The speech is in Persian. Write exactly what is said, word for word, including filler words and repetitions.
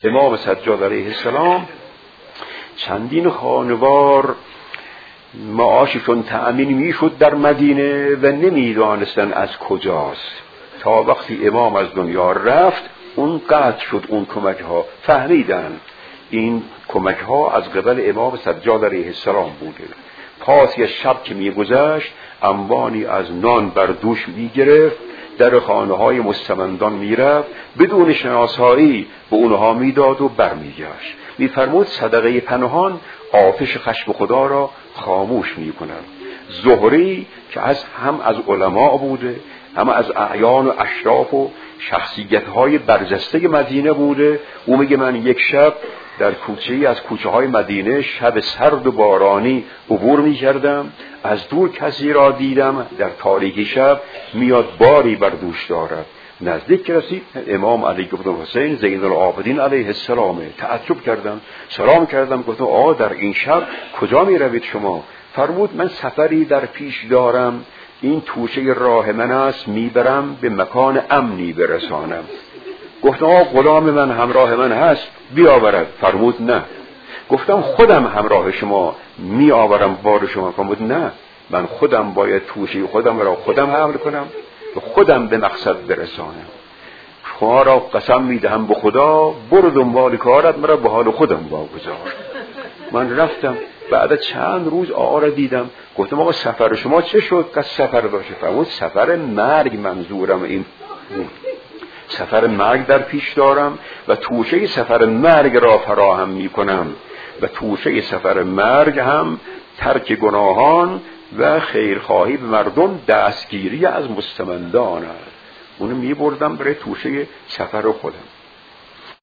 امام سجاد علیه السلام چندین خانوار معاششون تأمین میشد در مدینه و نمیدانستن از کجاست، تا وقتی امام از دنیا رفت اون قطع شد. اون کمک ها فهمیدن این کمک ها از قبل امام سجاد علیه السلام بوده. پاسی از شب که میگذشت انبانی از نان بر دوش میگرفت، در خانه های مستمندان میرفت، بدون شناسایی به اونها میداد و برمیگشت. میفرمود صدقه پنهان آتش خشم خدا را خاموش میکند. زهری که از هم از علما بوده، هم از اعیان و اشراف و شخصیت های برجسته مدینه بوده، او میگه من یک شب در کوچه‌ای از کوچه های مدینه شب سرد و بارانی عبور می کردم، از دور کسی را دیدم در تاریکی شب میاد باری بر دوش دارد. نزدیک رسید امام علی ابن حسین زین العابدین علیه السلام. تعجب کردم، سلام کردم، گفتم آ در این شب کجا می روید شما؟ فرمود من سفری در پیش دارم، این توشه راه من است، میبرم به مکان امنی برسانم. گفتم آقا غلام من همراه من هست بیاورد. فرمود نه. گفتم خودم همراه شما می آورم بار شما. فرمود نه، من خودم باید توشه خودم را خودم حمل کنم و خودم به مقصد برسانم. شما را قسم می دهم به خدا برو دنبال کارت، مرا به حال خودم واگذار. من رفتم، بعد چند روز آقا را دیدم. گفتم آقا سفر شما چه شد که سفر باشه؟ فرمود سفر مرگ منظورم این بود، سفر مرگ در پیش دارم و توشه سفر مرگ را فراهم می کنم و توشه سفر مرگ هم ترک گناهان و خیرخواهی به مردم، دستگیری از مستمندان است. اونو می بردم برای توشه سفر خودم.